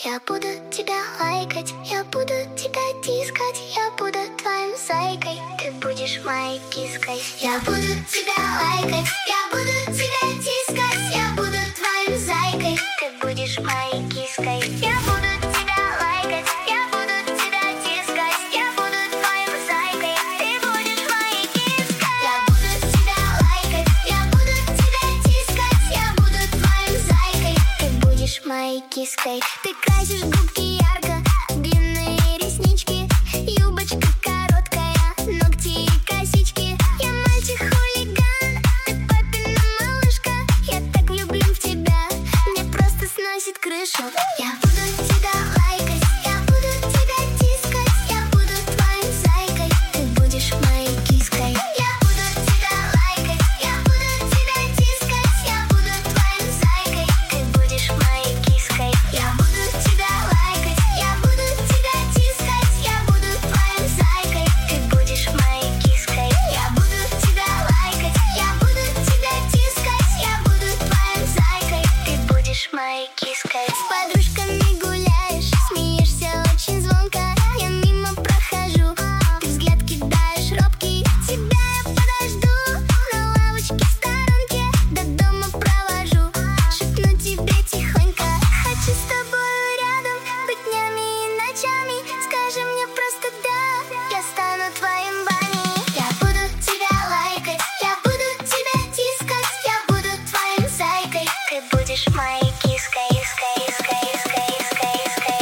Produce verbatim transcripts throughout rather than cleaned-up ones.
Я буду тебя лайкать, я буду тебя тискать, я буду твоим зайкой, ты будешь моей киской. Я буду тебя лайкать, я буду тебя тискать, я буду твоим зайкой, ты будешь моей киской. Я буду тебя лайкать, я буду тебя тискать, я буду твоим зайкой, ты будешь моей киской. Я буду тебя лайкать, я буду тебя тискать, я буду твоим зайкой, ты будешь моей киской. Ты красишь губки ярко, длинные реснички, юбочка короткая, ногти и косички. Я мальчик-хулиган, ты папина малышка, я так влюблен в тебя, мне просто сносит крышу. Я буду тебя лайкать, я буду тебя тискать, я буду твоим зайкой, ты будешь моей киской. Я буду тебя лайкать, я буду тебя тискать, я буду твоим зайкой, ты будешь моей киской. Я буду тебя лайкать, я буду тебя тискать, я буду твоим зайкой, ты будешь моей киской. Я буду тебя лайкать, я буду тебя тискать, я буду твоим зайкой, ты будешь моей киской. С подружками гуляешь, смеешься очень звонко, я мимо прохожу, ты взгляд кидаешь робкий. Тебя я подожду на лавочке в сторонке, до дома провожу, шепну тебе тихонько. Хочу с тобой рядом быть днями и ночами, скажи мне просто да, я стану твоим бани. Я буду тебя лайкать, я буду тебя тискать, я буду твоим зайкой, ты будешь моей киской. Киской, киской, киской, киской.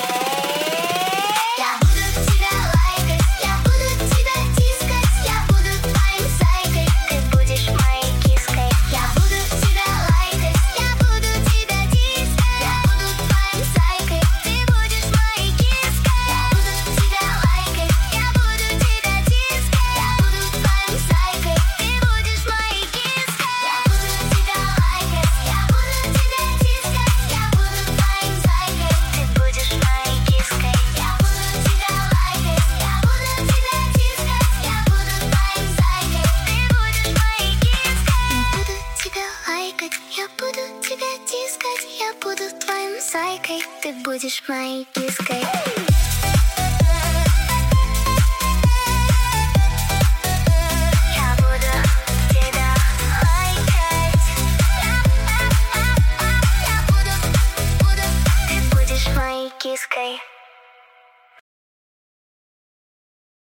Я буду тебя лайкать, я буду тебя тискать, я буду твоим зайкой, ты будешь моей киской. Я буду тебя лайкать, я буду тебя тискать, я буду твоим зайкой, ты будешь моей киской. Я буду тебя лайкать, я буду тебя тискать, я буду твоим зайкой, ты будешь моей киской. Я буду тебя лайкать, я буду тебя тискать, я буду твоим зайкой, ты будешь моей киской. Я буду тебя лайкать, я буду тебя тискать, я буду твоим зайкой, ты будешь моей киской. Я буду тебя лайкать, я буду тебя тискать, я буду твоим зайкой, ты будешь моей киской.